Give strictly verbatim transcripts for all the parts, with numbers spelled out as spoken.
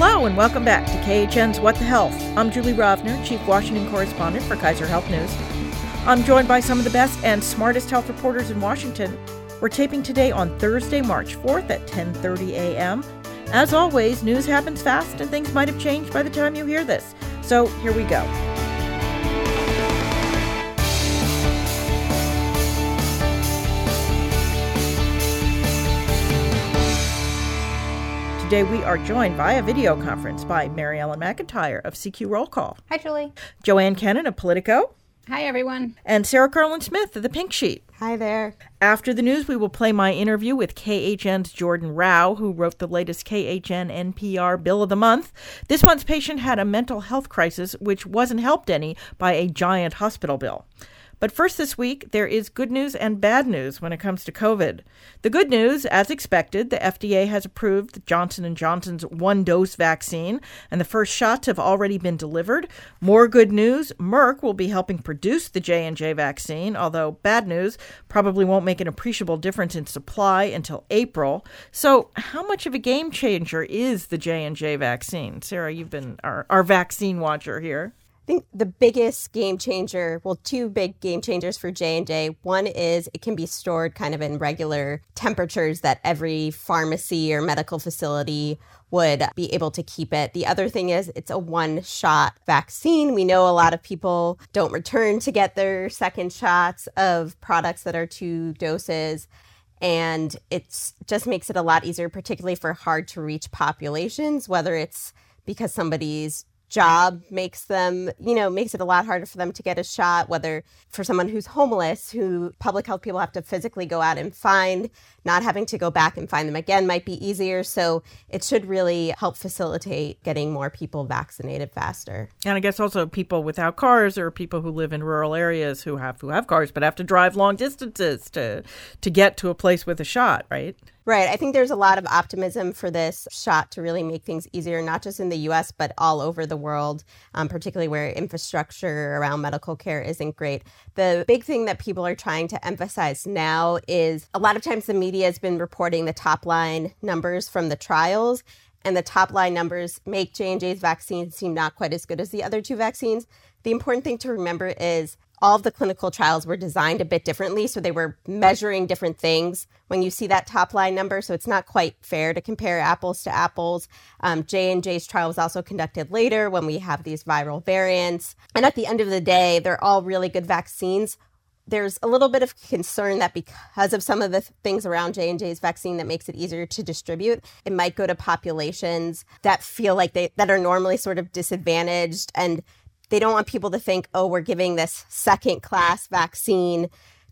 Hello and welcome back to K H N's What the Health. I'm Julie Rovner, Chief Washington Correspondent for Kaiser Health News. I'm joined by some of the best and smartest health reporters in Washington. We're taping today on Thursday, March fourth at ten thirty a.m. As always, news happens fast and things might have changed by the time you hear this. So here we go. Today we are joined via video conference by Mary Ellen McIntyre of C Q Roll Call. Hi, Julie. Joanne Kennan of Politico. Hi, everyone. And Sarah Carlin Smith of The Pink Sheet. Hi there. After the news, we will play my interview with K H N's Jordan Rao, who wrote the latest K H N N P R Bill of the Month. This month's patient had a mental health crisis, which wasn't helped any by a giant hospital bill. But first this week, there is good news and bad news when it comes to COVID. The good news, as expected, the F D A has approved Johnson and Johnson's one-dose vaccine, and the first shots have already been delivered. More good news, Merck will be helping produce the J and J vaccine, although bad news, probably won't make an appreciable difference in supply until April. So how much of a game changer is the J and J vaccine? Sarah, you've been our, our vaccine watcher here. I think the biggest game changer, well, two big game changers for J and J. One is it can be stored kind of in regular temperatures that every pharmacy or medical facility would be able to keep it. The other thing is it's a one-shot vaccine. We know a lot of people don't return to get their second shots of products that are two doses. And it just makes it a lot easier, particularly for hard-to-reach populations, whether it's because somebody's job makes them, you know, makes it a lot harder for them to get a shot, whether for someone who's homeless, who public health people have to physically go out and find, not having to go back and find them again might be easier. So it should really help facilitate getting more people vaccinated faster. And I guess also people without cars or people who live in rural areas who have who have cars but have to drive long distances to to get to a place with a shot, right? Right. I think there's a lot of optimism for this shot to really make things easier, not just in the U S, but all over the world, um, particularly where infrastructure around medical care isn't great. The big thing that people are trying to emphasize now is a lot of times the media has been reporting the top line numbers from the trials, and the top line numbers make J and J's vaccine seem not quite as good as the other two vaccines. The important thing to remember is all of the clinical trials were designed a bit differently, so they were measuring different things when you see that top line number, so it's not quite fair to compare apples to apples. Um, J and J's trial was also conducted later when we have these viral variants. And at the end of the day, they're all really good vaccines. There's a little bit of concern that because of some of the things around J and J's vaccine that makes it easier to distribute, it might go to populations that feel like they that are normally sort of disadvantaged, and they don't want people to think, oh, we're giving this second-class vaccine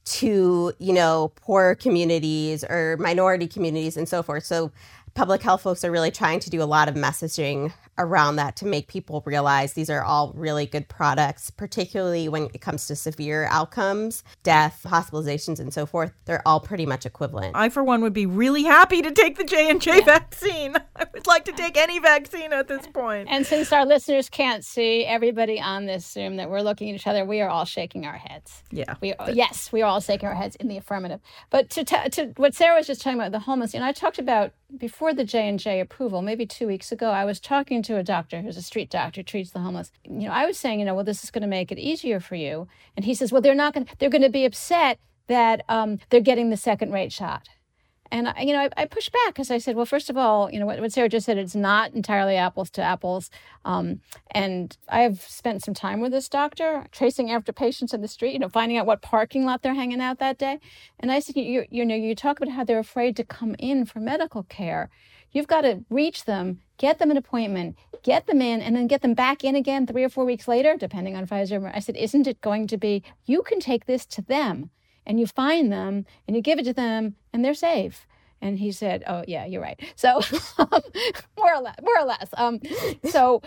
to, you know, poor communities or minority communities and so forth. So public health folks are really trying to do a lot of messaging around that to make people realize these are all really good products, particularly when it comes to severe outcomes, death, hospitalizations, and so forth. They're all pretty much equivalent. I, for one, would be really happy to take the J and J yeah. vaccine. I would like to take any vaccine at this point. And since our listeners can't see everybody on this Zoom that we're looking at each other, we are all shaking our heads. Yeah. We are, yes, we are all shaking our heads in the affirmative. But to, t- to what Sarah was just talking about, the homeless, you know, I talked about before the J and J approval, maybe two weeks ago, I was talking to a doctor who's a street doctor who treats the homeless. You know, I was saying, you know, well, this is going to make it easier for you. And he says, well, they're not going to, they're going to be upset that um, they're getting the second rate shot. And, I, you know, I, I pushed back because I said, well, first of all, you know, what, what Sarah just said, it's not entirely apples to apples. Um, and I've spent some time with this doctor, tracing after patients in the street, you know, finding out what parking lot they're hanging out that day. And I said, you, you know, you talk about how they're afraid to come in for medical care. You've got to reach them, get them an appointment, get them in, and then get them back in again three or four weeks later, depending on Pfizer. I said, isn't it going to be, you can take this to them, and you find them, and you give it to them, and they're safe. And he said, oh, yeah, you're right. So um, more or less, more or less. Um, so,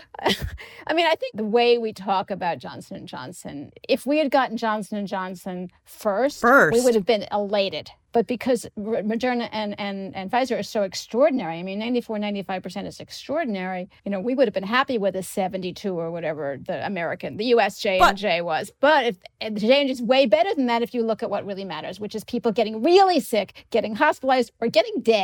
I mean, I think the way we talk about Johnson and Johnson, if we had gotten Johnson and Johnson first, first. we would have been elated. But because Moderna and, and, and Pfizer are so extraordinary, I mean, ninety-four, ninety-five percent is extraordinary, you know, we would have been happy with a seventy-two or whatever the American, the U S J and J was. But if, the J and J is way better than that if you look at what really matters, which is people getting really sick, getting hospitalized, or getting dead.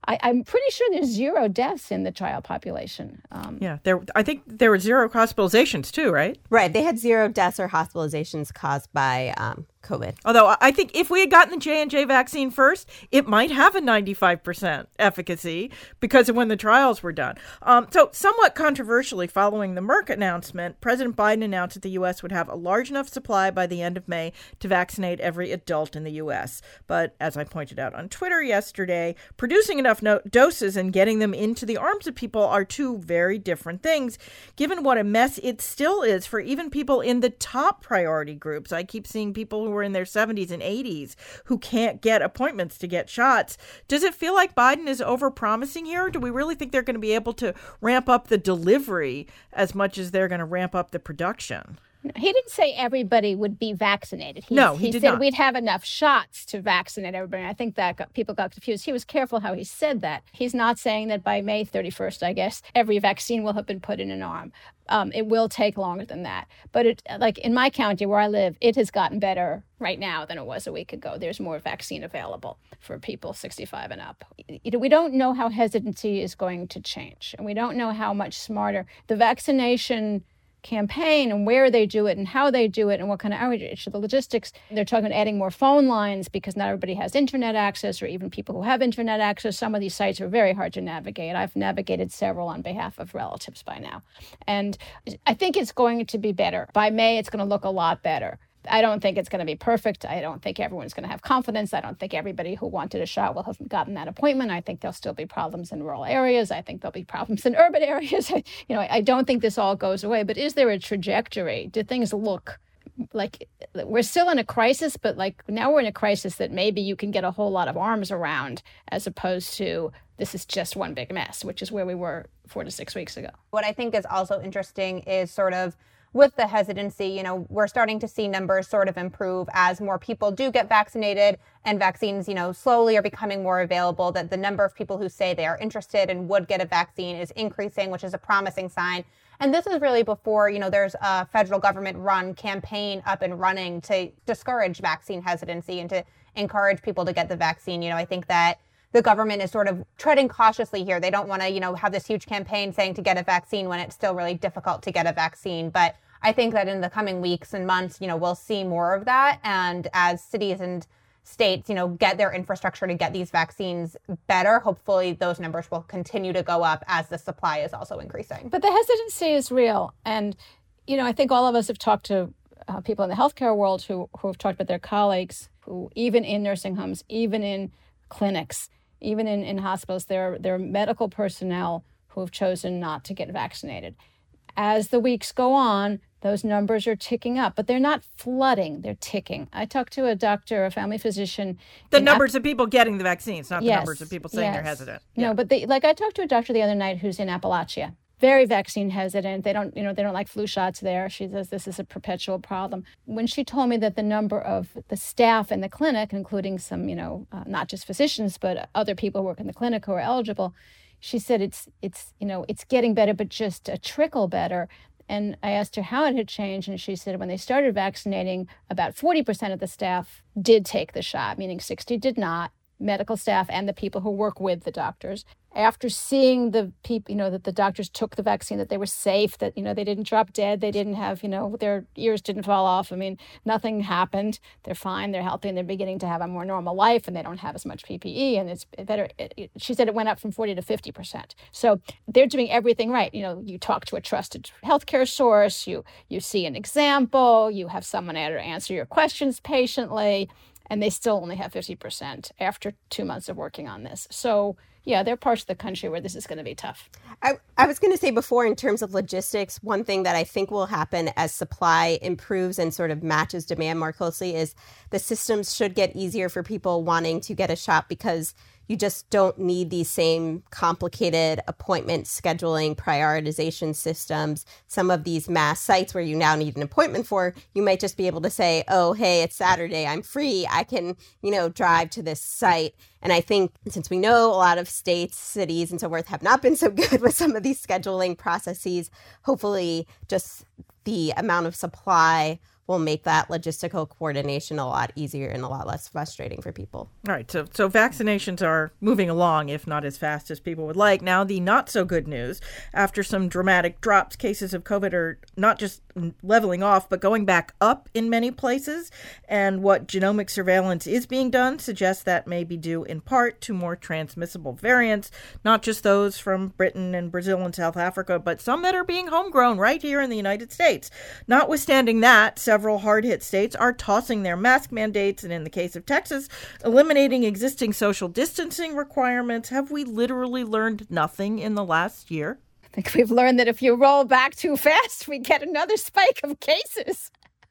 I, I'm pretty sure there's zero deaths in the trial population. Um, yeah, there. I think there were zero hospitalizations too, right? Right. They had zero deaths or hospitalizations caused by um, COVID. Although I think if we had gotten the J and J vaccine first, it might have a ninety-five percent efficacy because of when the trials were done. Um, so somewhat controversially, following the Merck announcement, President Biden announced that the U S would have a large enough supply by the end of May to vaccinate every adult in the U S. But as I pointed out on Twitter yesterday, producing enough no- doses and getting them into the arms of people are two very different things, given what a mess it still is for even people in the top priority groups. I keep seeing people who are in their seventies and eighties who can't get appointments to get shots. Does it feel like Biden is overpromising here? Do we really think they're going to be able to ramp up the delivery as much as they're going to ramp up the production? He didn't say everybody would be vaccinated. He, no, he, he did said not. We'd have enough shots to vaccinate everybody. I think that got, people got confused. He was careful how he said that. He's not saying that by May thirty-first, I guess, every vaccine will have been put in an arm. Um, it will take longer than that. But it, like in my county where I live, it has gotten better right now than it was a week ago. There's more vaccine available for people sixty-five and up. You know, we don't know how hesitancy is going to change, and we don't know how much smarter the vaccination campaign and where they do it and how they do it and what kind of outreach. The logistics, they're talking about adding more phone lines because not everybody has internet access, or even people who have internet access. Some of these sites are very hard to navigate. I've navigated several on behalf of relatives by now. And I think it's going to be better. By May, it's going to look a lot better. I don't think it's going to be perfect. I don't think everyone's going to have confidence. I don't think everybody who wanted a shot will have gotten that appointment. I think there'll still be problems in rural areas. I think there'll be problems in urban areas. I, you know, I don't think this all goes away. But is there a trajectory? Do things look like we're still in a crisis, but like now we're in a crisis that maybe you can get a whole lot of arms around, as opposed to this is just one big mess, which is where we were four to six weeks ago. What I think is also interesting is sort of with the hesitancy, you know, we're starting to see numbers sort of improve as more people do get vaccinated and vaccines, you know, slowly are becoming more available, that the number of people who say they are interested and would get a vaccine is increasing, which is a promising sign. And this is really before, you know, there's a federal government run campaign up and running to discourage vaccine hesitancy and to encourage people to get the vaccine. You know, I think that the government is sort of treading cautiously here. They don't want to, you know, have this huge campaign saying to get a vaccine when it's still really difficult to get a vaccine. But I think that in the coming weeks and months, you know, we'll see more of that. And as cities and states, you know, get their infrastructure to get these vaccines better, hopefully those numbers will continue to go up as the supply is also increasing. But the hesitancy is real. And, you know, I think all of us have talked to uh, people in the healthcare world who, who have talked about their colleagues who, even in nursing homes, even in clinics, even in, in hospitals, there, there are medical personnel who have chosen not to get vaccinated. As the weeks go on, those numbers are ticking up, but they're not flooding, they're ticking. I talked to a doctor, a family physician. The numbers App- of people getting the vaccines, not yes, the numbers of people saying yes. they're hesitant. No, yeah. but they, like I talked to a doctor the other night who's in Appalachia, very vaccine hesitant. They don't, you know, they don't like flu shots there. She says this is a perpetual problem. When she told me that the number of the staff in the clinic, including some, you know, uh, not just physicians, but other people who work in the clinic who are eligible, she said it's, it's, you know, it's getting better, but just a trickle better. And I asked her how it had changed, and she said when they started vaccinating, about forty percent of the staff did take the shot, meaning sixty did not, medical staff and the people who work with the doctors. After seeing the people, you know, that the doctors took the vaccine, that they were safe, that, you know, they didn't drop dead, they didn't have, you know, their ears didn't fall off. I mean, nothing happened. They're fine, they're healthy, and they're beginning to have a more normal life, and they don't have as much P P E, and it's better. It, it, she said it went up from forty to fifty percent. So they're doing everything right. You know, you talk to a trusted healthcare source, you you see an example, you have someone there to answer your questions patiently, and they still only have fifty percent after two months of working on this. So yeah, there are parts of the country where this is going to be tough. I, I was going to say before, in terms of logistics, one thing that I think will happen as supply improves and sort of matches demand more closely is the systems should get easier for people wanting to get a shot, because you just don't need these same complicated appointment scheduling prioritization systems. Some of these mass sites where you now need an appointment for, you might just be able to say, oh, hey, it's Saturday, I'm free, I can, you know, drive to this site. And I think since we know a lot of states, cities, and so forth have not been so good with some of these scheduling processes, hopefully just the amount of supply will make that logistical coordination a lot easier and a lot less frustrating for people. All right, so so vaccinations are moving along, if not as fast as people would like. Now, the not so good news, after some dramatic drops, cases of COVID are not just leveling off, but going back up in many places. And what genomic surveillance is being done suggests that may be due in part to more transmissible variants, not just those from Britain and Brazil and South Africa, but some that are being homegrown right here in the United States. Notwithstanding that, several hard-hit states are tossing their mask mandates, and in the case of Texas, eliminating existing social distancing requirements. Have we literally learned nothing in the last year? I think we've learned that if you roll back too fast, we get another spike of cases.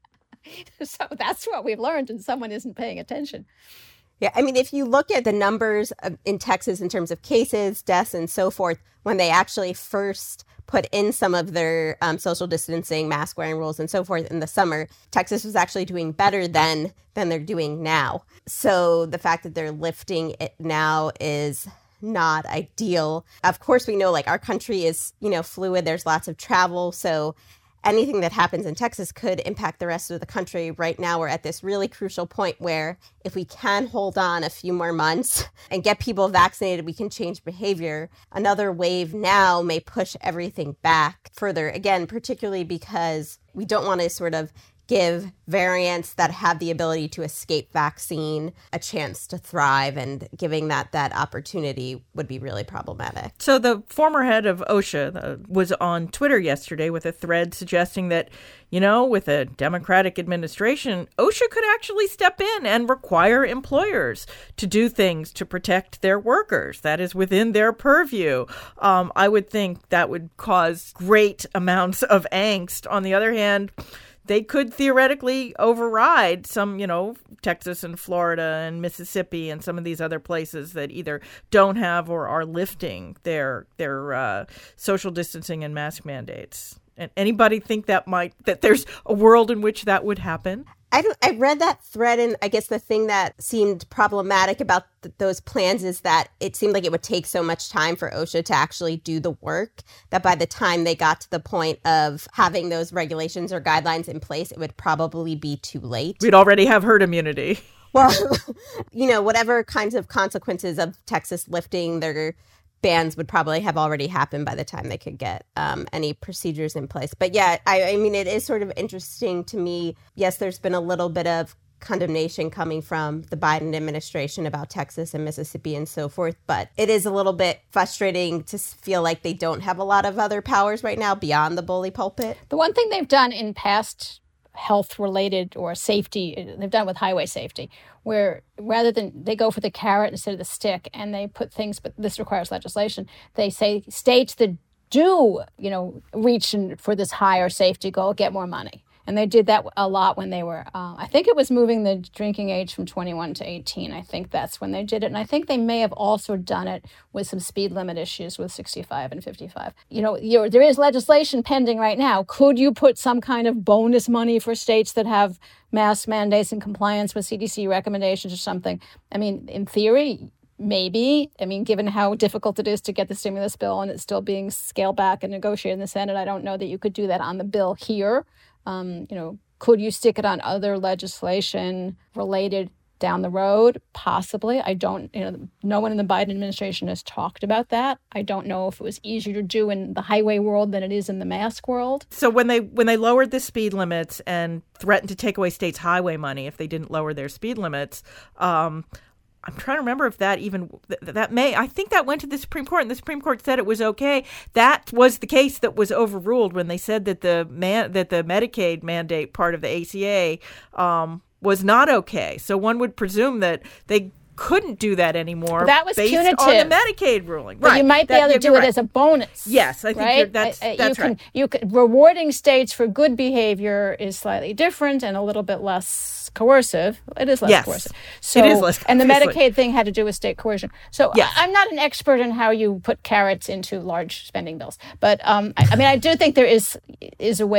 So that's what we've learned, and someone isn't paying attention. Yeah, I mean, if you look at the numbers of, in Texas in terms of cases, deaths, and so forth, when they actually first put in some of their um, social distancing, mask wearing rules and so forth in the summer, Texas was actually doing better then than they're doing now. So the fact that they're lifting it now is not ideal. Of course, we know like our country is, you know, fluid. There's lots of travel. So anything that happens in Texas could impact the rest of the country. Right now, we're at this really crucial point where if we can hold on a few more months and get people vaccinated, we can change behavior. Another wave now may push everything back further, again, particularly because we don't want to sort of give variants that have the ability to escape vaccine a chance to thrive, and giving that that opportunity would be really problematic. So the former head of OSHA uh, was on Twitter yesterday with a thread suggesting that, you know, with a Democratic administration, OSHA could actually step in and require employers to do things to protect their workers. That is within their purview. Um, I would think that would cause great amounts of angst. On the other hand, they could theoretically override some, you know, Texas and Florida and Mississippi and some of these other places that either don't have or are lifting their their uh, social distancing and mask mandates. And anybody think that might that there's a world in which that would happen? I don't, I read that thread, and I guess the thing that seemed problematic about th- those plans is that it seemed like it would take so much time for OSHA to actually do the work that by the time they got to the point of having those regulations or guidelines in place, it would probably be too late. We'd already have herd immunity. Well, you know, whatever kinds of consequences of Texas lifting their bans would probably have already happened by the time they could get um, any procedures in place. But yeah, I, I mean, it is sort of interesting to me. Yes, there's been a little bit of condemnation coming from the Biden administration about Texas and Mississippi and so forth. But it is a little bit frustrating to feel like they don't have a lot of other powers right now beyond the bully pulpit. The one thing they've done in past health-related or safety, they've done with highway safety, where rather than they go for the carrot instead of the stick, and they put things, but this requires legislation, they say states that do, you know, reach for this higher safety goal get more money. And they did that a lot when they were, uh, I think it was moving the drinking age from twenty-one to eighteen. I think that's when they did it. And I think they may have also done it with some speed limit issues with sixty-five and fifty-five. You know, you're, there is legislation pending right now. Could you put some kind of bonus money for states that have mask mandates and compliance with C D C recommendations or something? I mean, in theory, maybe. I mean, given how difficult it is to get the stimulus bill and it's still being scaled back and negotiated in the Senate, I don't know that you could do that on the bill here. Um, you know, could you stick it on other legislation related down the road? Possibly. I don't, you know, no one in the Biden administration has talked about that. I don't know if it was easier to do in the highway world than it is in the mask world. So when they when they lowered the speed limits and threatened to take away states' highway money if they didn't lower their speed limits, um, I'm trying to remember if that even, that may, I think that went to the Supreme Court, and the Supreme Court said it was okay. That was the case that was overruled when they said that the man, that the Medicaid mandate part of the A C A um, was not okay. So one would presume that they couldn't do that anymore. But that was based punitive on the Medicaid ruling. But right. you might be that, able to do right. it as a bonus. Yes, I think right? you're, that's, uh, that's you right. Can, you can, rewarding states for good behavior is slightly different and a little bit less coercive. It is less yes. coercive. So, it is less and the obviously. Medicaid thing had to do with state coercion. So yes. I, I'm not an expert in how you put carrots into large spending bills. But um, I, I mean, I do think there is is a way to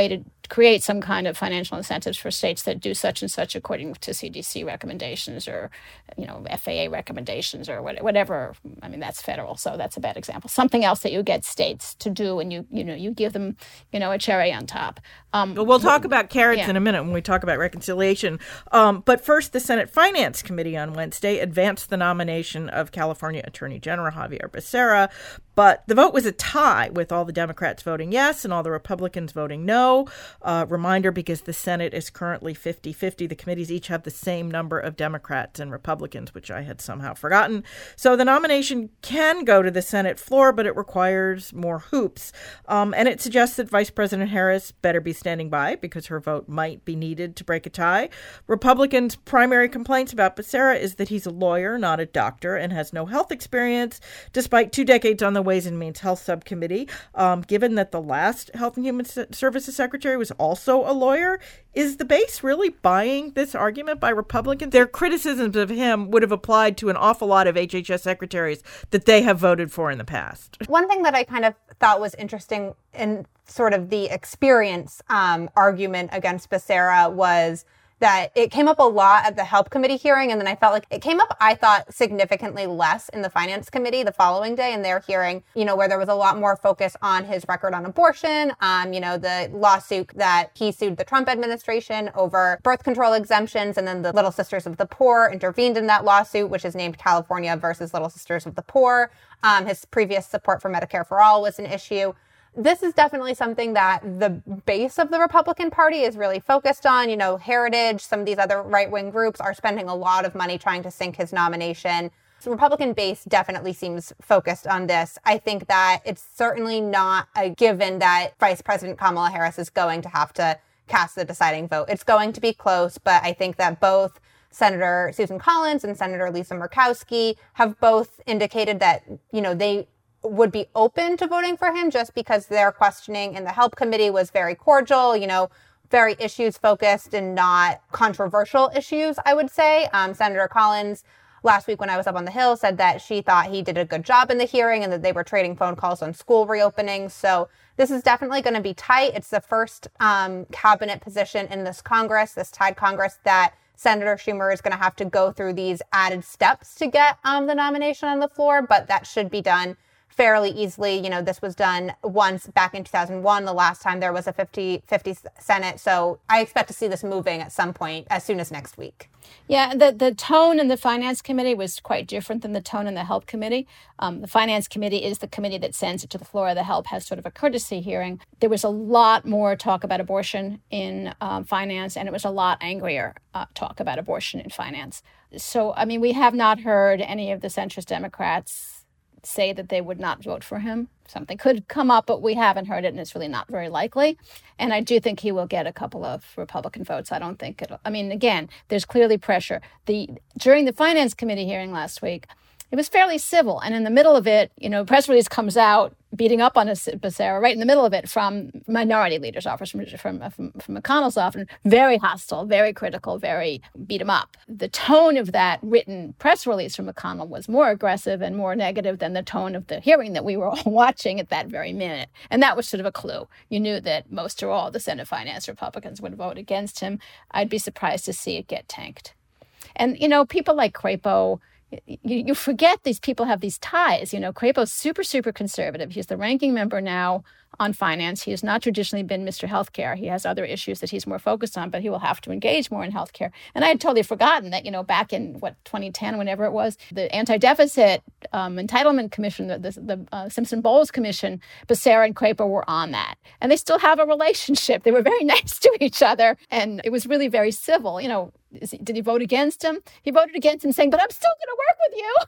create some kind of financial incentives for states that do such and such according to C D C recommendations or, you know, F A A recommendations or whatever. I mean, that's federal, so that's a bad example. Something else that you get states to do, and you you know you give them, you know, a cherry on top. Um, well, we'll talk about carrots yeah. in a minute when we talk about reconciliation. Um, but first, the Senate Finance Committee on Wednesday advanced the nomination of California Attorney General Xavier Becerra. But the vote was a tie, with all the Democrats voting yes and all the Republicans voting no. Uh, reminder, because the Senate is currently fifty-fifty, the committees each have the same number of Democrats and Republicans, which I had somehow forgotten. So the nomination can go to the Senate floor, but it requires more hoops. Um, and it suggests that Vice President Harris better be standing by, because her vote might be needed to break a tie. Republicans' primary complaints about Becerra is that he's a lawyer, not a doctor, and has no health experience, despite two decades on the Ways and Means Health Subcommittee. Um, given that the last Health and Human Services Secretary was also a lawyer, is the base really buying this argument by Republicans? Their criticisms of him would have applied to an awful lot of H H S secretaries that they have voted for in the past. One thing that I kind of thought was interesting in sort of the experience um, argument against Becerra was that it came up a lot at the Health Committee hearing, and then I felt like it came up, I thought, significantly less in the Finance Committee the following day in their hearing, you know, where there was a lot more focus on his record on abortion, um, you know, the lawsuit that he sued the Trump administration over birth control exemptions, and then the Little Sisters of the Poor intervened in that lawsuit, which is named California versus Little Sisters of the Poor. Um, his previous support for Medicare for All was an issue. This is definitely something that the base of the Republican Party is really focused on. You know, Heritage, some of these other right-wing groups are spending a lot of money trying to sink his nomination. The Republican base definitely seems focused on this. I think that it's certainly not a given that Vice President Kamala Harris is going to have to cast the deciding vote. It's going to be close, but I think that both Senator Susan Collins and Senator Lisa Murkowski have both indicated that, you know, they would be open to voting for him just because their questioning in the Health Committee was very cordial, you know, very issues focused and not controversial issues, I would say. Um, Senator Collins last week when I was up on the Hill said that she thought he did a good job in the hearing and that they were trading phone calls on school reopenings. So this is definitely going to be tight. It's the first um, cabinet position in this Congress, this tied Congress, that Senator Schumer is going to have to go through these added steps to get um, the nomination on the floor, but that should be done fairly easily. You know, this was done once back in two thousand one, the last time there was a fifty fifty Senate. So I expect to see this moving at some point as soon as next week. Yeah, the, the tone in the Finance Committee was quite different than the tone in the Health Committee. Um, the Finance Committee is the committee that sends it to the floor. The Health has sort of a courtesy hearing. There was a lot more talk about abortion in um, Finance, and it was a lot angrier uh, talk about abortion in Finance. So, I mean, we have not heard any of the centrist Democrats say that they would not vote for him. Something could come up, but we haven't heard it, and it's really not very likely. And I do think he will get a couple of Republican votes. I don't think it'll, I mean, again, there's clearly pressure. The during the Finance Committee hearing last week, it was fairly civil. And in the middle of it, you know, press release comes out beating up on Becerra right in the middle of it from minority leaders' office, from, from, from, from McConnell's office, very hostile, very critical, very beat him up. The tone of that written press release from McConnell was more aggressive and more negative than the tone of the hearing that we were all watching at that very minute. And that was sort of a clue. You knew that most or all the Senate Finance Republicans would vote against him. I'd be surprised to see it get tanked. And, you know, people like Crapo, You, you forget these people have these ties. You know, Crapo's super, super conservative. He's the ranking member now on finance. He has not traditionally been Mister Healthcare. He has other issues that he's more focused on, but he will have to engage more in healthcare. And I had totally forgotten that, you know, back in, what, twenty ten, whenever it was, the Anti-Deficit um, Entitlement Commission, the, the, the uh, Simpson-Bowles Commission, Becerra and Crapo were on that. And they still have a relationship. They were very nice to each other. And it was really very civil. You know, is he, did he vote against him? He voted against him saying, but I'm still going to work with you.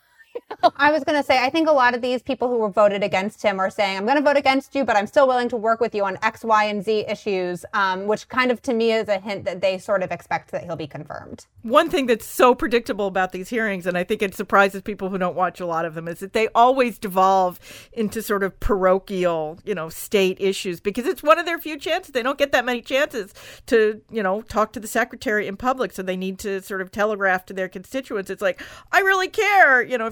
I was going to say, I think a lot of these people who were voted against him are saying, I'm going to vote against you, but I'm still willing to work with you on X, Y, and Z issues, um, which kind of to me is a hint that they sort of expect that he'll be confirmed. One thing that's so predictable about these hearings, and I think it surprises people who don't watch a lot of them, is that they always devolve into sort of parochial, you know, state issues, because it's one of their few chances. They don't get that many chances to, you know, talk to the secretary in public, so they need to sort of telegraph to their constituents. It's like, I really care, you know, if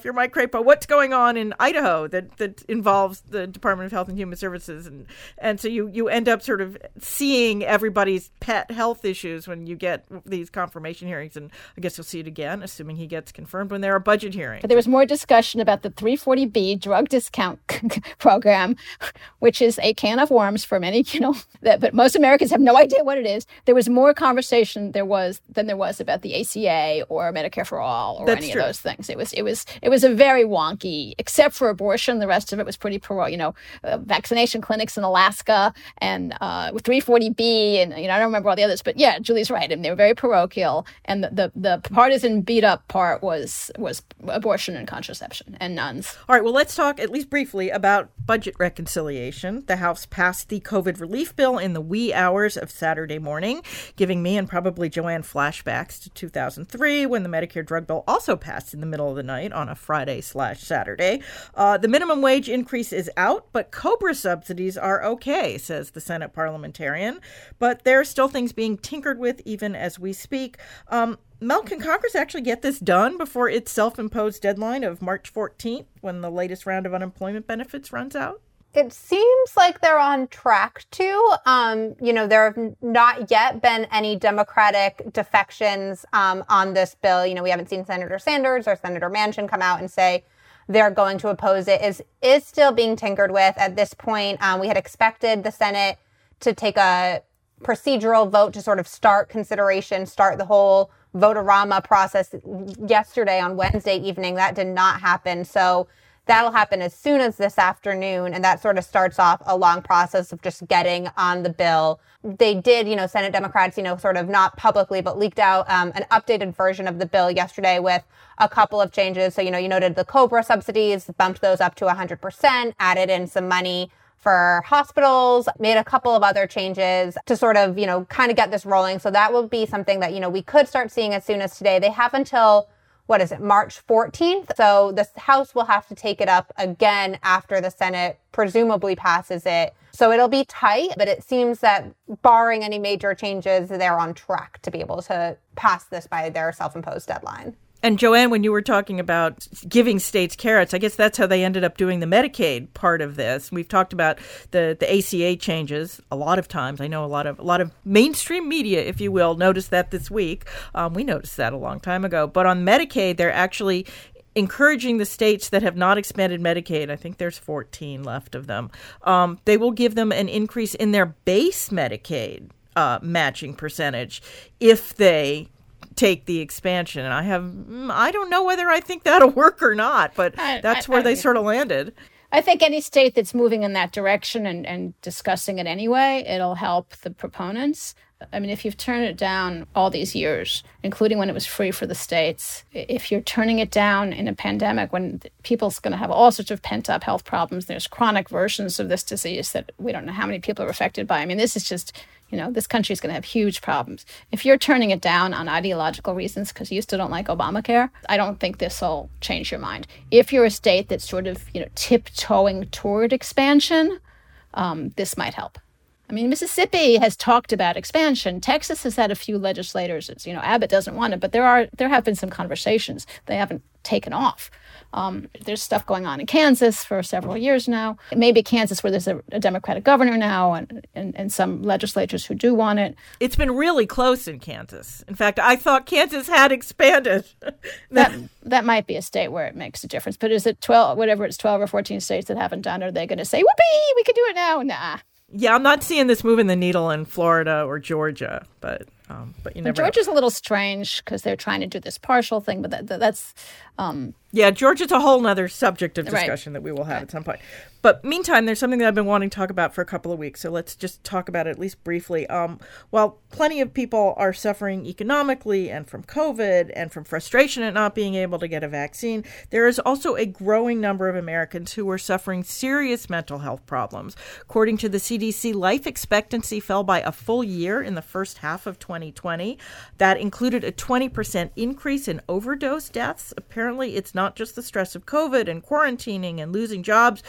you're Mike Crapo, what's going on in Idaho that, that involves the Department of Health and Human Services? And and so you, you end up sort of seeing everybody's pet health issues when you get these confirmation hearings. And I guess you'll see it again, assuming he gets confirmed, when there are budget hearings. But there was more discussion about the three forty B drug discount program, which is a can of worms for many, you know, that, but most Americans have no idea what it is. There was more conversation there was than there was about the A C A or Medicare for All or That's any true. of those things. It was it was it was a very wonky, except for abortion. The rest of it was pretty pro, you know, uh, vaccination clinics in Alaska and uh, with three forty B, and you know I don't remember all the others, but yeah, Julie's right, and they were very parochial. And the the, the partisan beat up part was was abortion and contraception and nuns. All right, well, let's talk at least briefly about budget reconciliation. The House passed the COVID relief bill in the wee hours of Saturday morning, giving me and probably Joanne flashbacks to two thousand three, when the Medicare drug bill also passed in the middle of the night on a Friday slash Saturday. Uh, the minimum wage increase is out, but COBRA subsidies are okay, says the Senate parliamentarian. But there are still things being tinkered with even as we speak. Um, Mel, can Congress actually get this done before its self-imposed deadline of March fourteenth, when the latest round of unemployment benefits runs out? It seems like they're on track to. Um, you know, there have not yet been any Democratic defections um, on this bill. You know, we haven't seen Senator Sanders or Senator Manchin come out and say they're going to oppose it. Is is still being tinkered with at this point. Um, we had expected the Senate to take a procedural vote to sort of start consideration, start the whole vote-a-rama process yesterday on Wednesday evening. That did not happen. So that'll happen as soon as this afternoon. And that sort of starts off a long process of just getting on the bill. They did, you know, Senate Democrats, you know, sort of not publicly, but leaked out um, an updated version of the bill yesterday with a couple of changes. So, you know, you noted the COBRA subsidies, bumped those up to one hundred percent, added in some money for hospitals, made a couple of other changes to sort of, you know, kind of get this rolling. So that will be something that, you know, we could start seeing as soon as today. They have until, what is it, March fourteenth. So the House will have to take it up again after the Senate presumably passes it. So it'll be tight, but it seems that barring any major changes, they're on track to be able to pass this by their self-imposed deadline. And Joanne, when you were talking about giving states carrots, I guess that's how they ended up doing the Medicaid part of this. We've talked about the, the A C A changes a lot of times. I know a lot of a lot of mainstream media, if you will, noticed that this week. Um, we noticed that a long time ago. But on Medicaid, they're actually encouraging the states that have not expanded Medicaid, I think there's fourteen left of them, um, they will give them an increase in their base Medicaid uh, matching percentage if they take the expansion. And I have, I don't know whether I think that'll work or not, but I, that's I, where I, they sort of landed. I think any state that's moving in that direction and, and discussing it anyway, it'll help the proponents. I mean, if you've turned it down all these years, including when it was free for the states, if you're turning it down in a pandemic when people's going to have all sorts of pent-up health problems, there's chronic versions of this disease that we don't know how many people are affected by. I mean, this is just, you know, this country's going to have huge problems. If you're turning it down on ideological reasons because you still don't like Obamacare, I don't think this will change your mind. If you're a state that's sort of, you know, tiptoeing toward expansion, um, this might help. I mean, Mississippi has talked about expansion. Texas has had a few legislators. It's, you know, Abbott doesn't want it, but there are there have been some conversations. They haven't taken off. Um, there's stuff going on in Kansas for several years now. Maybe Kansas, where there's a, a Democratic governor now, and, and, and some legislators who do want it. It's been really close in Kansas. In fact, I thought Kansas had expanded. that that might be a state where it makes a difference. But is it twelve, whatever it's twelve or fourteen states that haven't done it? Are they going to say, whoopee, we can do it now? Nah. Yeah, I'm not seeing this moving the needle in Florida or Georgia, but um, but you never. And Georgia's know. a little strange because they're trying to do this partial thing, but that, that that's. Um, yeah, Georgia's a whole other subject of discussion right. that we will have right. at some point. But meantime, there's something that I've been wanting to talk about for a couple of weeks, so let's just talk about it at least briefly. Um, while plenty of people are suffering economically and from COVID and from frustration at not being able to get a vaccine, there is also a growing number of Americans who are suffering serious mental health problems. According to the C D C, life expectancy fell by a full year in the first half of twenty twenty. That included a twenty percent increase in overdose deaths. Apparently, it's not just the stress of COVID and quarantining and losing jobs, but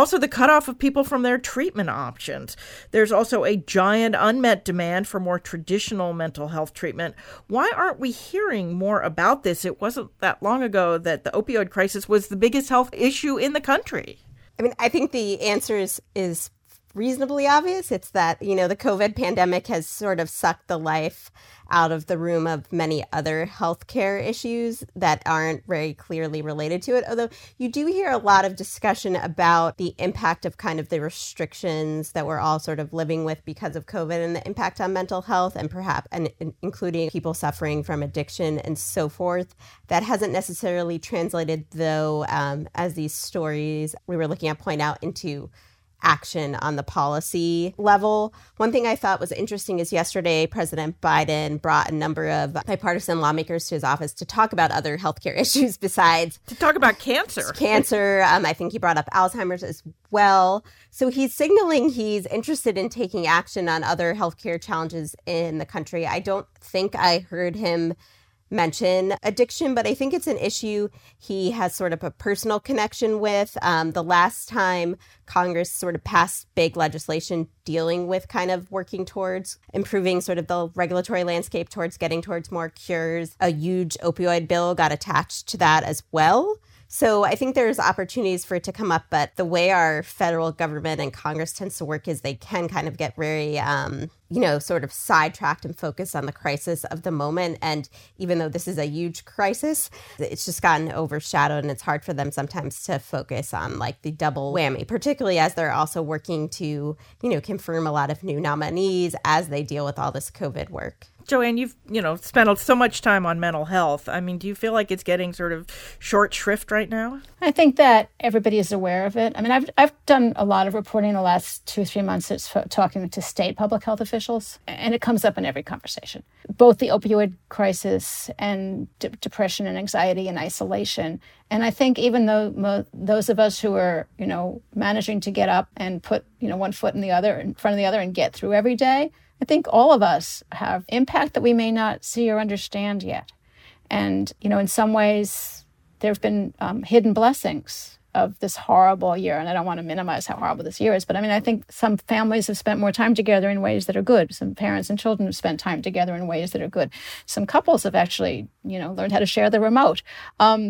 also the cutoff of people from their treatment options. There's also a giant unmet demand for more traditional mental health treatment. Why aren't we hearing more about this? It wasn't that long ago that the opioid crisis was the biggest health issue in the country. I mean, I think the answer is, is reasonably obvious. It's that, you know, the COVID pandemic has sort of sucked the life out of the room of many other healthcare issues that aren't very clearly related to it. Although you do hear a lot of discussion about the impact of kind of the restrictions that we're all sort of living with because of COVID and the impact on mental health, and perhaps and including people suffering from addiction and so forth. That hasn't necessarily translated, though, um, as these stories we were looking at point out, into action on the policy level. One thing I thought was interesting is yesterday, President Biden brought a number of bipartisan lawmakers to his office to talk about other healthcare issues besides to talk about cancer. Cancer. Um, I think he brought up Alzheimer's as well. So he's signaling he's interested in taking action on other healthcare challenges in the country. I don't think I heard him mention addiction, but I think it's an issue he has sort of a personal connection with. Um, the last time Congress sort of passed big legislation dealing with kind of working towards improving sort of the regulatory landscape towards getting towards more cures, a huge opioid bill got attached to that as well. So I think there's opportunities for it to come up, but the way our federal government and Congress tends to work is they can kind of get very, um, you know, sort of sidetracked and focused on the crisis of the moment. And even though this is a huge crisis, it's just gotten overshadowed, and it's hard for them sometimes to focus on like the double whammy, particularly as they're also working to, you know, confirm a lot of new nominees as they deal with all this COVID work. Joanne, you've, you know, spent so much time on mental health. I mean, do you feel like it's getting sort of short shrift right now? I think that everybody is aware of it. I mean, I've I've done a lot of reporting in the last two or three months. It's talking to state public health officials, and it comes up in every conversation. Both the opioid crisis and de- depression and anxiety and isolation. And I think even though mo- those of us who are, you know, managing to get up and put, you know, one foot in the other, in front of the other, and get through every day, I think all of us have impact that we may not see or understand yet. And, you know, in some ways, there have been um, hidden blessings of this horrible year. And I don't want to minimize how horrible this year is, but I mean, I think some families have spent more time together in ways that are good. Some parents and children have spent time together in ways that are good. Some couples have actually, you know, learned how to share the remote. Um,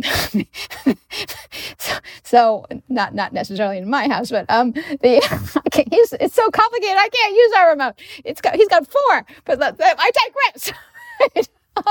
so, so not not necessarily in my house, but um, the I can't, he's, it's so complicated. I can't use our remote. It's got he's got four, but I digress. Right?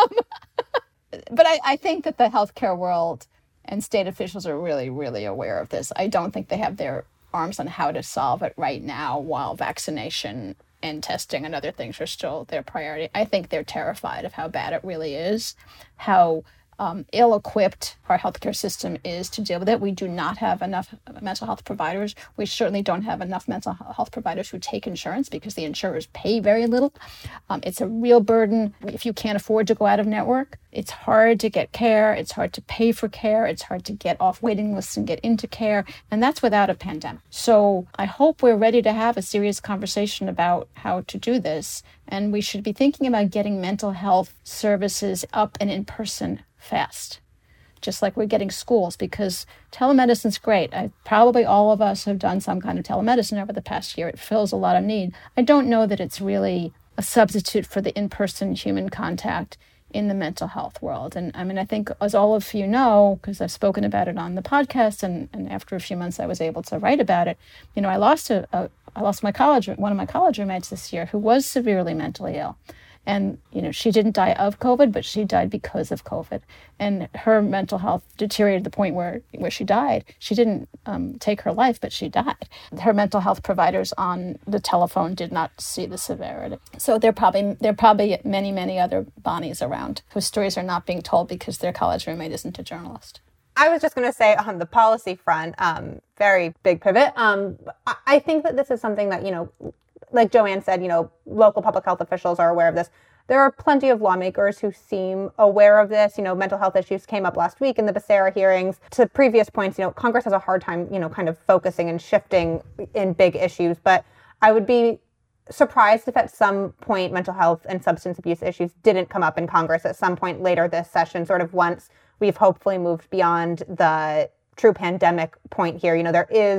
um, but I, I think that the healthcare world and state officials are really, really aware of this. I don't think they have their arms on how to solve it right now while vaccination and testing and other things are still their priority. I think they're terrified of how bad it really is, how um, ill-equipped our healthcare system is to deal with it. We do not have enough mental health providers. We certainly don't have enough mental health providers who take insurance because the insurers pay very little. Um, it's a real burden if you can't afford to go out of network. It's hard to get care. It's hard to pay for care. It's hard to get off waiting lists and get into care. And that's without a pandemic. So I hope we're ready to have a serious conversation about how to do this. And we should be thinking about getting mental health services up and in person fast, just like we're getting schools, because telemedicine's great. I, probably all of us have done some kind of telemedicine over the past year. It fills a lot of need. I don't know that it's really a substitute for the in-person human contact in the mental health world. And I mean, I think as all of you know, because I've spoken about it on the podcast, and, and after a few months I was able to write about it, you know, I lost a, a I lost my college, one of my college roommates this year who was severely mentally ill. And, you know, she didn't die of COVID, but she died because of COVID. And her mental health deteriorated to the point where, where she died. She didn't um, take her life, but she died. Her mental health providers on the telephone did not see the severity. So there are probably, there are probably many, many other Bonnies around whose stories are not being told because their college roommate isn't a journalist. I was just going to say on the policy front, um, very big pivot. Um, I, I think that this is something that, you know, like Joanne said, you know, local public health officials are aware of this. There are plenty of lawmakers who seem aware of this. You know, mental health issues came up last week in the Becerra hearings. To previous points, you know, Congress has a hard time, you know, kind of focusing and shifting in big issues. But I would be surprised if at some point mental health and substance abuse issues didn't come up in Congress at some point later this session, sort of once we've hopefully moved beyond the true pandemic point here. You know, there is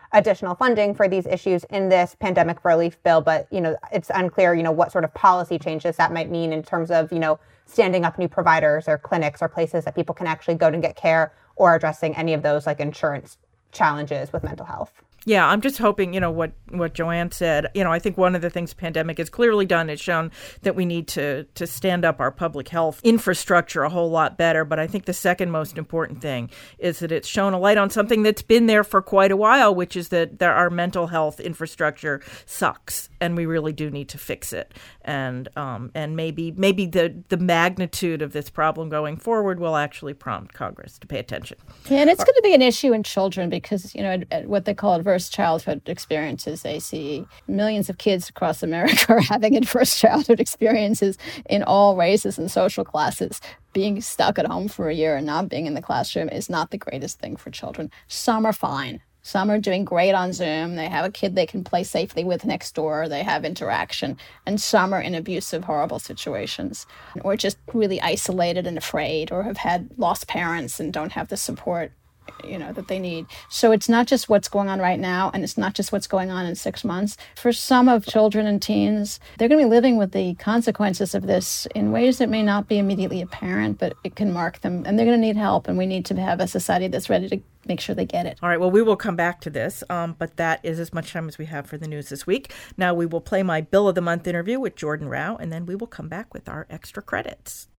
additional funding for these issues in this pandemic relief bill. But, you know, it's unclear, you know, what sort of policy changes that might mean in terms of, you know, standing up new providers or clinics or places that people can actually go to get care, or addressing any of those like insurance challenges with mental health. Yeah, I'm just hoping, you know, what, what Joanne said. You know, I think one of the things pandemic has clearly done is shown that we need to to stand up our public health infrastructure a whole lot better. But I think the second most important thing is that it's shown a light on something that's been there for quite a while, which is that there, our mental health infrastructure sucks, and we really do need to fix it. And um, and maybe maybe the, the magnitude of this problem going forward will actually prompt Congress to pay attention. Yeah, and it's going to be an issue in children because, you know, at, at what they call adverse childhood experiences, A C E. Millions of kids across America are having adverse childhood experiences in all races and social classes. Being stuck at home for a year and not being in the classroom is not the greatest thing for children. Some are fine. Some are doing great on Zoom. They have a kid they can play safely with next door. They have interaction. And some are in abusive, horrible situations, or just really isolated and afraid, or have had lost parents and don't have the support, you know, that they need. So it's not just what's going on right now, and it's not just what's going on in six months. For some of children and teens, they're going to be living with the consequences of this in ways that may not be immediately apparent, but it can mark them, and they're going to need help, and we need to have a society that's ready to make sure they get it. All right, well, we will come back to this, um, but that is as much time as we have for the news this week. Now we will play my Bill of the Month interview with Jordan Rao, and then we will come back with our extra credits.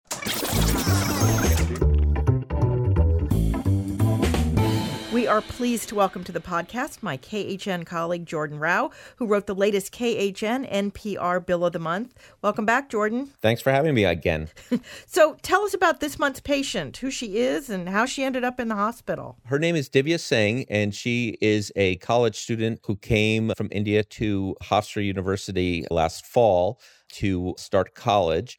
We are pleased to welcome to the podcast my K H N colleague, Jordan Rao, who wrote the latest K H N N P R Bill of the Month. Welcome back, Jordan. Thanks for having me again. So tell us about this month's patient, who she is and how she ended up in the hospital. Her name is Divya Singh, and she is a college student who came from India to Hofstra University last fall to start college.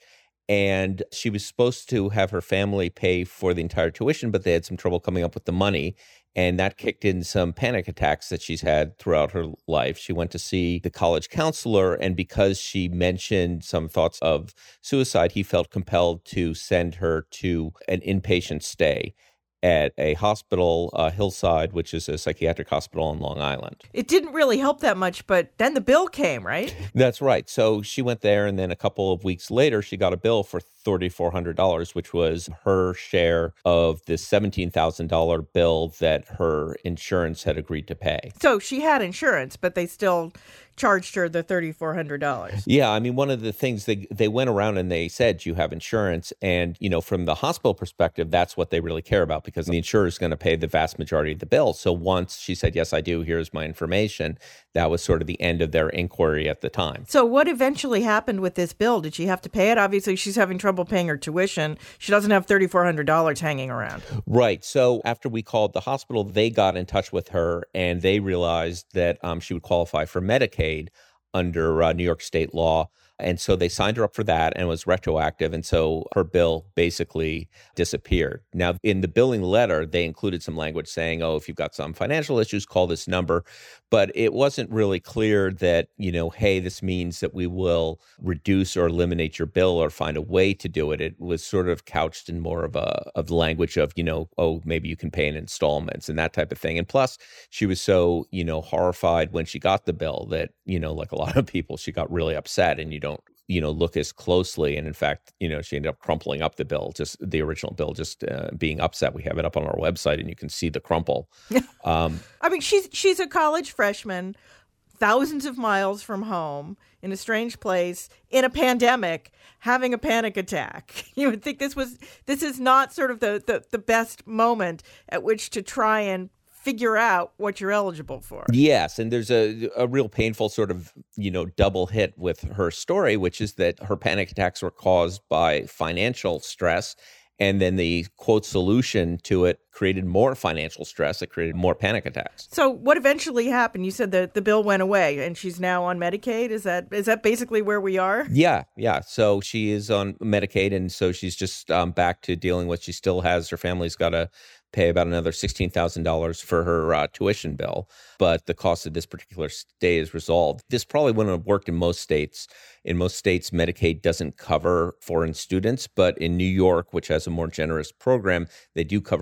And she was supposed to have her family pay for the entire tuition, but they had some trouble coming up with the money. And that kicked in some panic attacks that she's had throughout her life. She went to see the college counselor, and because she mentioned some thoughts of suicide, he felt compelled to send her to an inpatient stay at a hospital, uh, Hillside, which is a psychiatric hospital on Long Island. It didn't really help that much, but then the bill came, right? That's right. So she went there, and then a couple of weeks later, she got a bill for three thousand four hundred dollars, which was her share of the seventeen thousand dollars bill that her insurance had agreed to pay. So she had insurance, but they still charged her the three thousand four hundred dollars. Yeah, I mean, one of the things, they they went around and they said, you have insurance. And, you know, from the hospital perspective, that's what they really care about, because the insurer is going to pay the vast majority of the bill. So once she said, yes, I do, here's my information, that was sort of the end of their inquiry at the time. So what eventually happened with this bill? Did she have to pay it? Obviously, she's having trouble paying her tuition. She doesn't have three thousand four hundred dollars hanging around. Right. So after we called the hospital, they got in touch with her, and they realized that um, she would qualify for Medicaid under uh, New York state law. And so they signed her up for that, and it was retroactive. And so her bill basically disappeared. Now, in the billing letter, they included some language saying, oh, if you've got some financial issues, call this number. But it wasn't really clear that, you know, hey, this means that we will reduce or eliminate your bill or find a way to do it. It was sort of couched in more of a of the language of, you know, oh, maybe you can pay in installments and that type of thing. And plus, she was so, you know, horrified when she got the bill that, you know, like a lot of people, she got really upset, and you don't, you know, look as closely. And in fact, you know, she ended up crumpling up the bill, just the original bill, just uh, being upset. We have it up on our website, and you can see the crumple. Um, I mean, she's she's a college freshman, thousands of miles from home, in a strange place, in a pandemic, having a panic attack. You would think this was this is not sort of the, the, the best moment at which to try and figure out what you're eligible for. Yes, and there's a a real painful sort of, you know, double hit with her story, which is that her panic attacks were caused by financial stress, and then the, quote, solution to it created more financial stress. It created more panic attacks. So what eventually happened? You said that the bill went away, and she's now on Medicaid. Is that is that basically where we are? Yeah, yeah. So she is on Medicaid, and so she's just um, back to dealing with, she still has, her family's got to pay about another sixteen thousand dollars for her uh, tuition bill, but the cost of this particular stay is resolved. This probably wouldn't have worked in most states. In most states, Medicaid doesn't cover foreign students, but in New York, which has a more generous program, they do cover them for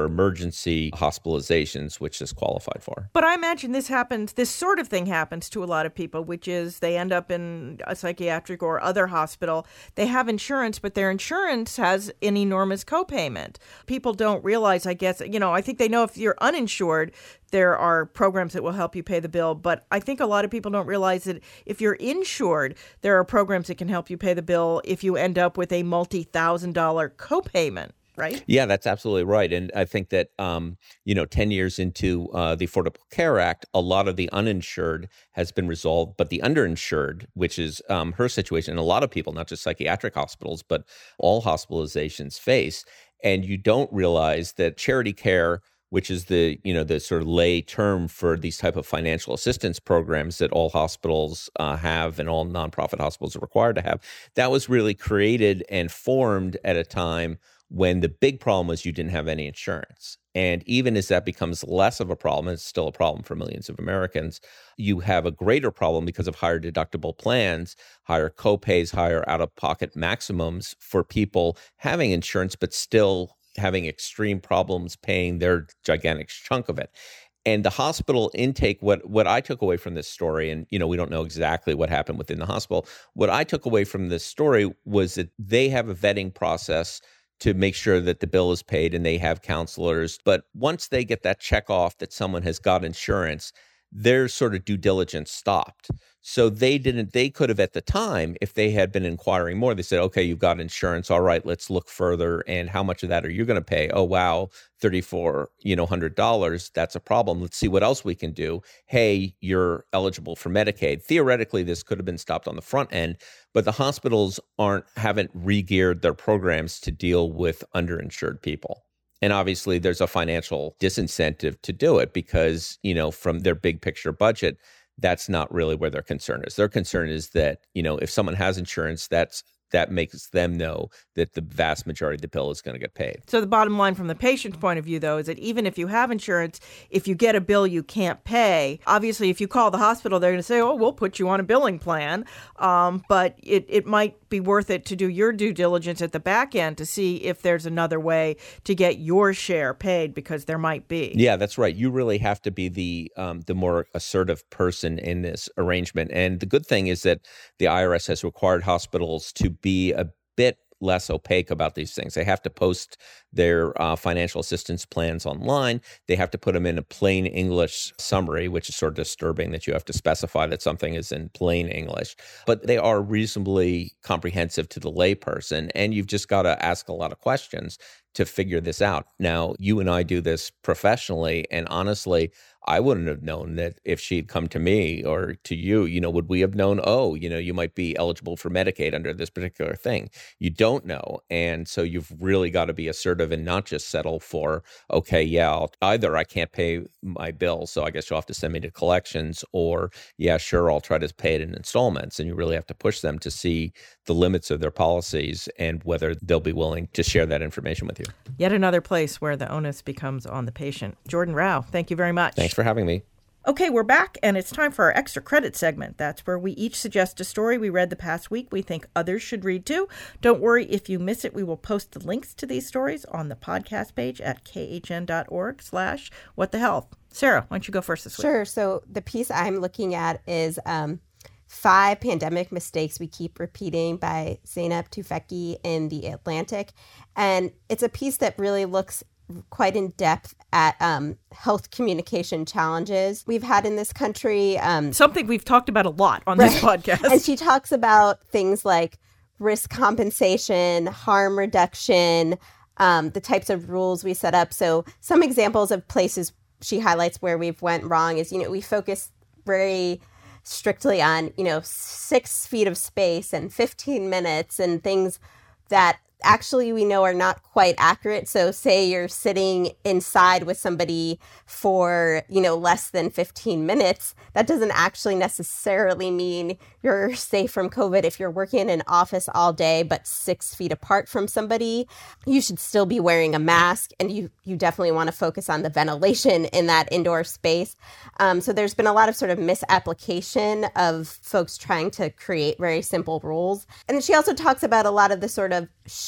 for emergency hospitalizations, which this qualified for. But I imagine this happens, this sort of thing happens to a lot of people, which is they end up in a psychiatric or other hospital. They have insurance, but their insurance has an enormous copayment. People don't realize, I guess, you know, I think they know if you're uninsured, there are programs that will help you pay the bill. But I think a lot of people don't realize that if you're insured, there are programs that can help you pay the bill if you end up with a multi-thousand dollar copayment. Right? Yeah, that's absolutely right. And I think that, um, you know, ten years into uh, the Affordable Care Act, a lot of the uninsured has been resolved, but the underinsured, which is um, her situation, and a lot of people, not just psychiatric hospitals, but all hospitalizations face. And you don't realize that charity care, which is the, you know, the sort of lay term for these type of financial assistance programs that all hospitals uh, have and all nonprofit hospitals are required to have, that was really created and formed at a time when the big problem was you didn't have any insurance. And even as that becomes less of a problem, and it's still a problem for millions of Americans, you have a greater problem because of higher deductible plans, higher copays, higher out-of-pocket maximums for people having insurance, but still having extreme problems paying their gigantic chunk of it. And the hospital intake, what what I took away from this story, and you know, we don't know exactly what happened within the hospital, what I took away from this story was that they have a vetting process to make sure that the bill is paid and they have counselors. But once they get that check off that someone has got insurance, their sort of due diligence stopped. So they didn't, they could have at the time, if they had been inquiring more, they said, okay, you've got insurance. All right, let's look further. And how much of that are you going to pay? Oh, wow, thirty-four, you know, one hundred dollars. That's a problem. Let's see what else we can do. Hey, you're eligible for Medicaid. Theoretically, this could have been stopped on the front end, but the hospitals aren't, haven't re-geared their programs to deal with underinsured people. And obviously, there's a financial disincentive to do it because, you know, from their big picture budget, that's not really where their concern is. Their concern is that, you know, if someone has insurance, that's that makes them know that the vast majority of the bill is going to get paid. So the bottom line from the patient's point of view, though, is that even if you have insurance, if you get a bill you can't pay, obviously, if you call the hospital, they're going to say, oh, we'll put you on a billing plan. Um, but it, it might be worth it to do your due diligence at the back end to see if there's another way to get your share paid, because there might be. Yeah, that's right. You really have to be the um, the more assertive person in this arrangement. And the good thing is that the I R S has required hospitals to be a bit less opaque about these things. They have to post their uh, financial assistance plans online. They have to put them in a plain English summary, which is sort of disturbing that you have to specify that something is in plain English. But they are reasonably comprehensive to the layperson, and you've just got to ask a lot of questions to figure this out. Now, you and I do this professionally, and honestly, I wouldn't have known that if she'd come to me or to you, you know, would we have known, oh, you know, you might be eligible for Medicaid under this particular thing? You don't know. And so you've really got to be assertive and not just settle for, okay, yeah, I'll, either I can't pay my bill, so I guess you'll have to send me to collections, or yeah, sure, I'll try to pay it in installments. And you really have to push them to see the limits of their policies and whether they'll be willing to share that information with you. Yet another place where the onus becomes on the patient. Jordan Rao, thank you very much. Thanks for having me. Okay, we're back, and it's time for our extra credit segment. That's where we each suggest a story we read the past week we think others should read too. Don't worry if you miss it. We will post the links to these stories on the podcast page at khn.org slash what the health. Sarah, why don't you go first this week? Sure. So the piece I'm looking at is um, Five Pandemic Mistakes We Keep Repeating by Zeynep Tufekci in The Atlantic. And it's a piece that really looks quite in depth at um, health communication challenges we've had in this country. Um, Something we've talked about a lot on right. this podcast. And she talks about things like risk compensation, harm reduction, um, the types of rules we set up. So some examples of places she highlights where we've went wrong is, you know, we focus very strictly on, you know, six feet of space and fifteen minutes and things that actually we know are not quite accurate. So say you're sitting inside with somebody for, you know, less than fifteen minutes. That doesn't actually necessarily mean you're safe from COVID. If you're working in an office all day, but six feet apart from somebody, you should still be wearing a mask. And you, you definitely want to focus on the ventilation in that indoor space. Um, so there's been a lot of sort of misapplication of folks trying to create very simple rules. And she also talks about a lot of the sort of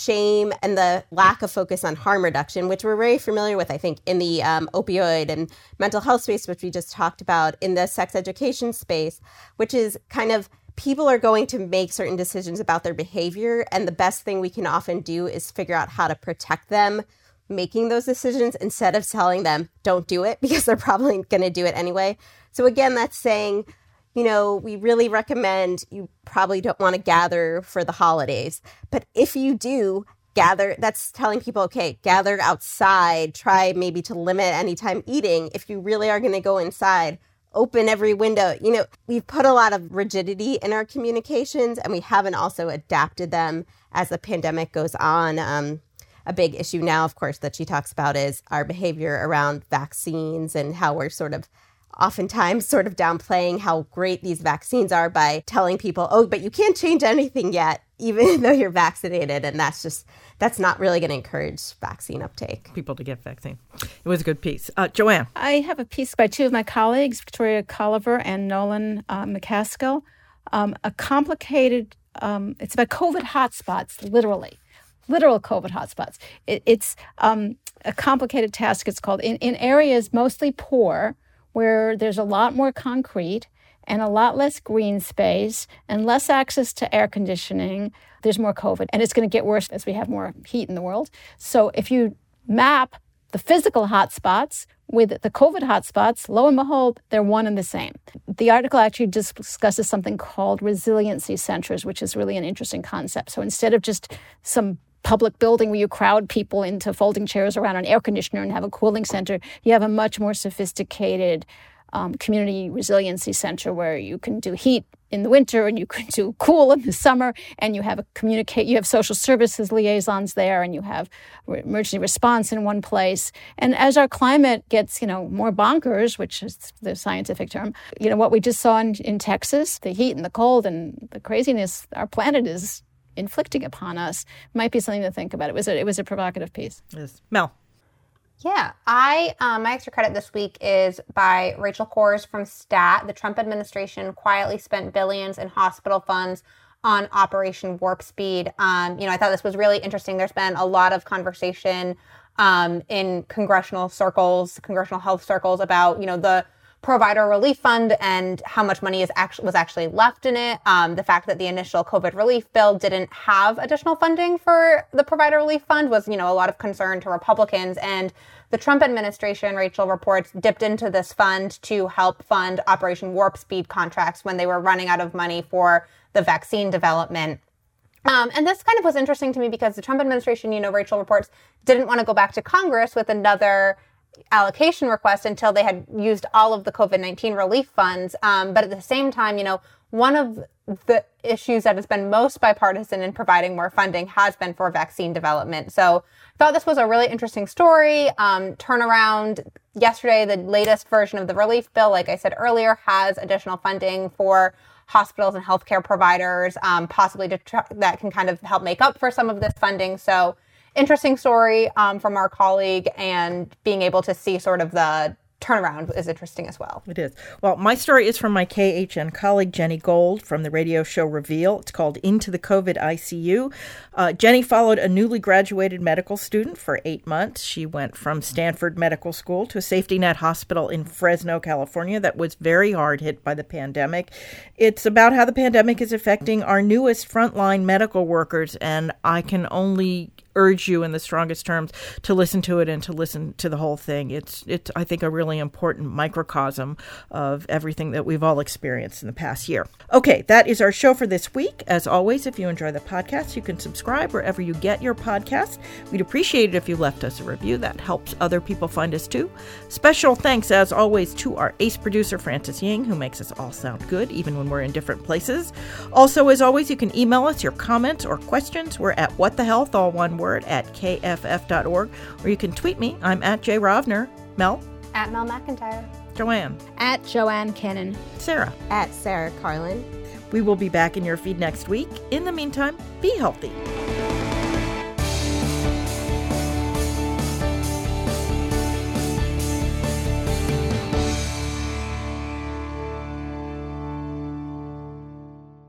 shame and the lack of focus on harm reduction, which we're very familiar with, I think, in the um, opioid and mental health space, which we just talked about, in the sex education space, which is kind of people are going to make certain decisions about their behavior. And the best thing we can often do is figure out how to protect them making those decisions instead of telling them, don't do it, because they're probably going to do it anyway. So again, that's saying, you know, we really recommend you probably don't want to gather for the holidays. But if you do gather, that's telling people, okay, gather outside, try maybe to limit anytime eating. If you really are going to go inside, open every window. You know, we've put a lot of rigidity in our communications, and we haven't also adapted them as the pandemic goes on. Um, a big issue now, of course, that she talks about is our behavior around vaccines and how we're sort of oftentimes sort of downplaying how great these vaccines are by telling people, oh, but you can't change anything yet, even though you're vaccinated. And that's just, that's not really going to encourage vaccine uptake. People to get vaccine. It was a good piece. Uh, Joanne. I have a piece by two of my colleagues, Victoria Colliver and Nolan uh, McCaskill. Um, a complicated, um, it's about COVID hotspots, literally. Literal COVID hotspots. It, it's um, a complicated task. It's called in, in areas mostly poor, where there's a lot more concrete and a lot less green space and less access to air conditioning, there's more COVID. And it's going to get worse as we have more heat in the world. So if you map the physical hotspots with the COVID hotspots, lo and behold, they're one and the same. The article actually discusses something called resiliency centers, which is really an interesting concept. So instead of just some public building where you crowd people into folding chairs around an air conditioner and have a cooling center, you have a much more sophisticated um, community resiliency center where you can do heat in the winter and you can do cool in the summer, and you have a communicate. You have social services liaisons there, and you have emergency response in one place. And as our climate gets, you know, more bonkers, which is the scientific term, you know, what we just saw in, in Texas, the heat and the cold and the craziness our planet is inflicting upon us, might be something to think about. It was a, it was a provocative piece. Yes. Mel. Yeah, I um, my extra credit this week is by Rachel Cohrs from STAT. The Trump administration quietly spent billions in hospital funds on Operation Warp Speed. Um, you know, I thought this was really interesting. There's been a lot of conversation um, in congressional circles, congressional health circles, about, you know, the Provider Relief Fund and how much money is actually was actually left in it. Um, the fact that the initial COVID relief bill didn't have additional funding for the Provider Relief Fund was, you know, a lot of concern to Republicans. And the Trump administration, Rachel reports, dipped into this fund to help fund Operation Warp Speed contracts when they were running out of money for the vaccine development. Um, and this kind of was interesting to me because the Trump administration, you know, Rachel reports, didn't want to go back to Congress with another allocation request until they had used all of the COVID nineteen relief funds. Um, but at the same time, you know, one of the issues that has been most bipartisan in providing more funding has been for vaccine development. So I thought this was a really interesting story. Um, turnaround yesterday, the latest version of the relief bill, like I said earlier, has additional funding for hospitals and healthcare providers, um, possibly to try, that can kind of help make up for some of this funding. So interesting story um, from our colleague, and being able to see sort of the turnaround is interesting as well. It is. Well, my story is from my K H N colleague, Jenny Gold, from the radio show Reveal. It's called Into the COVID I C U. Uh, Jenny followed a newly graduated medical student for eight months. She went from Stanford Medical School to a safety net hospital in Fresno, California, that was very hard hit by the pandemic. It's about how the pandemic is affecting our newest frontline medical workers, and I can only urge you in the strongest terms to listen to it and to listen to the whole thing. It's, it's I think, a really important microcosm of everything that we've all experienced in the past year. Okay, that is our show for this week. As always, if you enjoy the podcast, you can subscribe wherever you get your podcast. We'd appreciate it if you left us a review. That helps other people find us too. Special thanks, as always, to our ace producer, Francis Ying, who makes us all sound good, even when we're in different places. Also, as always, you can email us your comments or questions. We're at whatthehealth, all one word, at k f f dot org, or you can tweet me. I'm at Jay Rovner. Mel? At Mel McIntyre. Joanne? At Joanne Kennan. Sarah? At Sarah Carlin. We will be back in your feed next week. In the meantime, be healthy.